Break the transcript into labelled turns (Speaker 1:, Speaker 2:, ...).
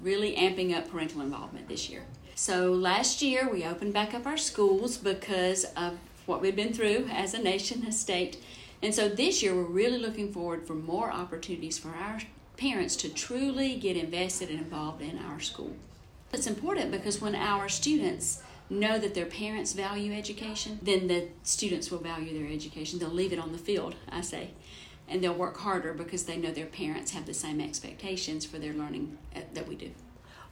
Speaker 1: really amping up parental involvement this year. So last year we opened back up our schools because of what we've been through as a nation, a state. And so this year we're really looking forward for more opportunities for our parents to truly get invested and involved in our school. It's important because when our students know that their parents value education, then the students will value their education. They'll leave it on the field, I say, and they'll work harder because they know their parents have the same expectations for their learning that we do.